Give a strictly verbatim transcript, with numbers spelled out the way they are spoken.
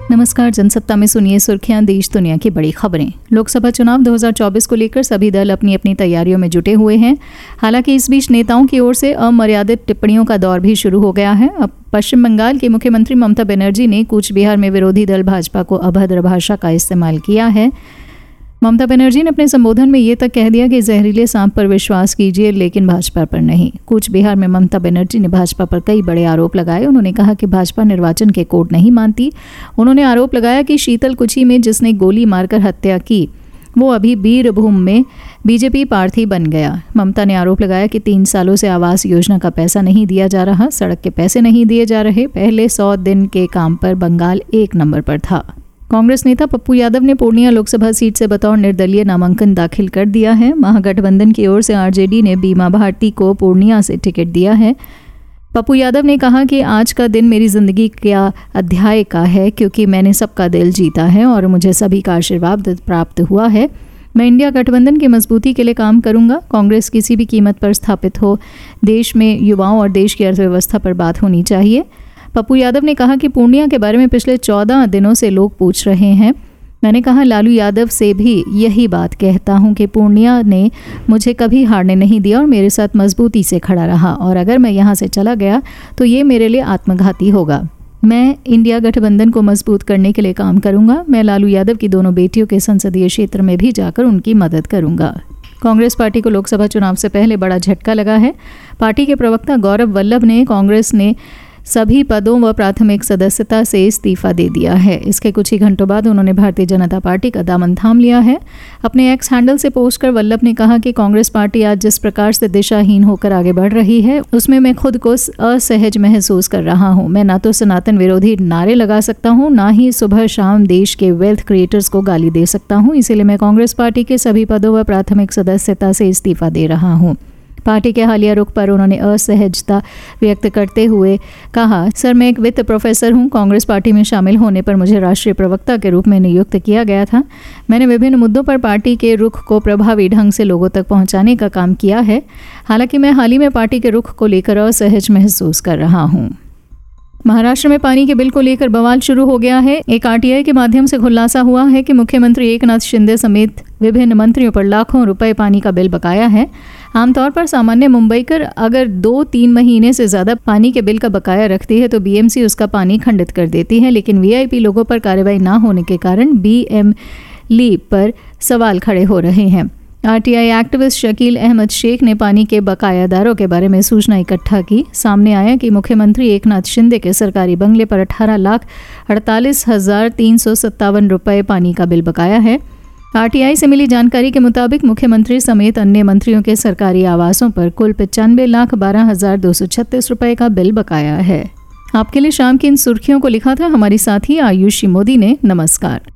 नमस्कार। जनसत्ता में सुनिए सुर्खियां, देश दुनिया की बड़ी खबरें। लोकसभा चुनाव दो हज़ार चौबीस को लेकर सभी दल अपनी अपनी तैयारियों में जुटे हुए हैं। हालांकि इस बीच नेताओं की ओर से अमर्यादित टिप्पणियों का दौर भी शुरू हो गया है। अब पश्चिम बंगाल की मुख्यमंत्री ममता बनर्जी ने कूच बिहार में विरोधी दल भाजपा को अभद्र भाषा का इस्तेमाल किया है। ममता बनर्जी ने अपने संबोधन में ये तक कह दिया कि जहरीले सांप पर विश्वास कीजिए लेकिन भाजपा पर नहीं। कूच बिहार में ममता बनर्जी ने भाजपा पर कई बड़े आरोप लगाए। उन्होंने कहा कि भाजपा निर्वाचन के कोड नहीं मानती। उन्होंने आरोप लगाया कि शीतलकुची में जिसने गोली मारकर हत्या की वो अभी बीरभूम में बीजेपी प्रार्थी बन गया। ममता ने आरोप लगाया कि तीन सालों से आवास योजना का पैसा नहीं दिया जा रहा, सड़क के पैसे नहीं दिए जा रहे। पहले सौ दिन के काम पर बंगाल एक नंबर पर था। कांग्रेस नेता पप्पू यादव ने पूर्णिया लोकसभा सीट से बतौर निर्दलीय नामांकन दाखिल कर दिया है। महागठबंधन की ओर से आरजेडी ने बीमा भारती को पूर्णिया से टिकट दिया है। पप्पू यादव ने कहा कि आज का दिन मेरी जिंदगी का अध्याय का है, क्योंकि मैंने सबका दिल जीता है और मुझे सभी का आशीर्वाद प्राप्त हुआ है। मैं इंडिया गठबंधन की मजबूती के लिए काम करूंगा। कांग्रेस किसी भी कीमत पर स्थापित हो। देश में युवाओं और देश की अर्थव्यवस्था पर बात होनी चाहिए। पप्पू यादव ने कहा कि पूर्णिया के बारे में पिछले चौदह दिनों से लोग पूछ रहे हैं। मैंने कहा लालू यादव से भी यही बात कहता हूं कि पूर्णिया ने मुझे कभी हारने नहीं दिया और मेरे साथ मजबूती से खड़ा रहा, और अगर मैं यहां से चला गया तो ये मेरे लिए आत्मघाती होगा। मैं इंडिया गठबंधन को मजबूत करने के लिए काम करूंगा। मैं लालू यादव की दोनों बेटियों के संसदीय क्षेत्र में भी जाकर उनकी मदद करूंगा। कांग्रेस पार्टी को लोकसभा चुनाव से पहले बड़ा झटका लगा है। पार्टी के प्रवक्ता गौरव वल्लभ ने कांग्रेस ने सभी पदों व प्राथमिक सदस्यता से इस्तीफा दे दिया है। इसके कुछ ही घंटों बाद उन्होंने भारतीय जनता पार्टी का दामन थाम लिया है। अपने एक्स हैंडल से पोस्ट कर वल्लभ ने कहा कि कांग्रेस पार्टी आज जिस प्रकार से दिशाहीन होकर आगे बढ़ रही है उसमें मैं खुद को असहज महसूस कर रहा हूं। मैं ना तो सनातन विरोधी नारे लगा सकता हूं, ना ही सुबह शाम देश के वेल्थ क्रिएटर्स को गाली दे सकता हूं। इसीलिए मैं कांग्रेस पार्टी के सभी पदों व प्राथमिक सदस्यता से इस्तीफा दे रहा हूं। पार्टी के हालिया रुख पर उन्होंने असहजता व्यक्त करते हुए कहा, सर मैं एक वित्त प्रोफेसर हूं। कांग्रेस पार्टी में शामिल होने पर मुझे राष्ट्रीय प्रवक्ता के रूप में नियुक्त किया गया था। मैंने विभिन्न मुद्दों पर पार्टी के रुख को प्रभावी ढंग से लोगों तक पहुंचाने का काम किया है। हालांकि मैं हाल ही में पार्टी के रुख को लेकर असहज महसूस कर रहा हूं। महाराष्ट्र में पानी के बिल को लेकर बवाल शुरू हो गया है। एक आरटीआई के माध्यम से खुलासा हुआ है कि मुख्यमंत्री एकनाथ शिंदे समेत विभिन्न मंत्रियों पर लाखों रुपए पानी का बिल बकाया है। आमतौर पर सामान्य मुंबईकर अगर दो तीन महीने से ज्यादा पानी के बिल का बकाया रखती है तो बीएमसी उसका पानी खंडित कर देती है, लेकिन वीआईपी लोगों पर कार्रवाई न होने के कारण बीएमएलई पर सवाल खड़े हो रहे हैं। आरटीआई एक्टिविस्ट शकील अहमद शेख ने पानी के बकायादारों के बारे में सूचना इकट्ठा की। सामने आया कि मुख्यमंत्री एकनाथ शिंदे के सरकारी बंगले पर अठारह लाख अड़तालीस हजार तीन सौ सत्तावन रुपये पानी का बिल बकाया है। आरटीआई से मिली जानकारी के मुताबिक मुख्यमंत्री समेत अन्य मंत्रियों के सरकारी आवासों पर कुल पचानवे लाख बारह हजार दो सौ छत्तीस रुपये का बिल बकाया है। आपके लिए शाम की इन सुर्खियों को लिखा था हमारी साथी आयुषी मोदी ने। नमस्कार।